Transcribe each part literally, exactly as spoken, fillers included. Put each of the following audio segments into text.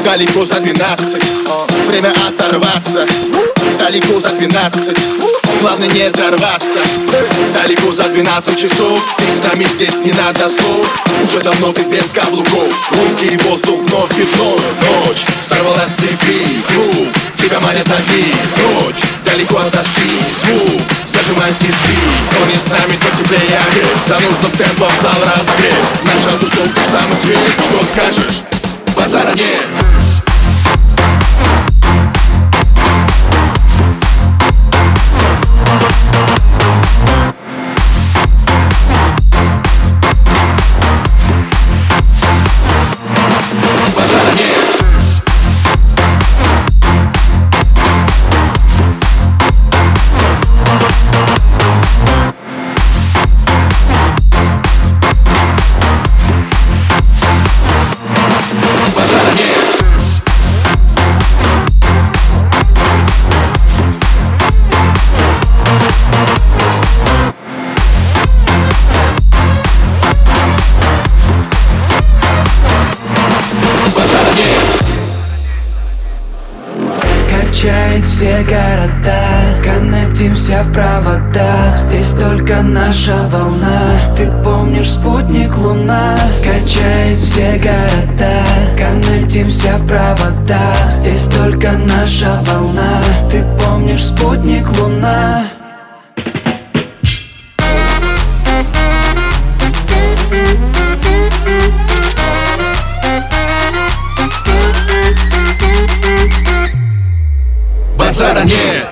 Далеко за двенадцать, время оторваться. Далеко за двенадцать, главное не дорваться. Далеко за двенадцать часов, ты с нами здесь не надо слов. Уже давно ты без каблуков, руки и воздух вновь и вновь. Ночь сорвалась с цепи, клуб, тебя манят огни. Ночь далеко от тоски, звук зажимает тиски. Кто не с нами, то теплее огрев. Да нужно в темпо в зал разогрев. Наша тусовка в самый цвет. Что скажешь? Базара нет. Качает все города, коннектимся в проводах. Здесь только наша волна, ты помнишь спутник Луна. Качает все города, коннектимся в проводах. Здесь только наша волна, ты помнишь спутник Луна. Базара нет.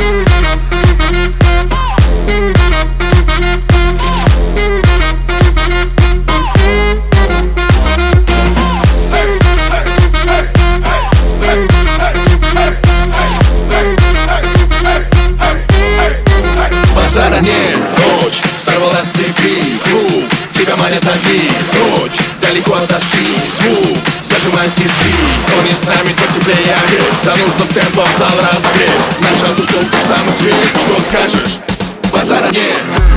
Базара нет. Ночь сорвалась с цепи, клуб, тебя манят огни. Ночь далеко от тоски, звук зажимает тиски. Кто не с нами, то теплее огрев. Да нужно в темпо в зал разогрев. Наша тусовка в самый цвет. Что скажешь? Базара нет.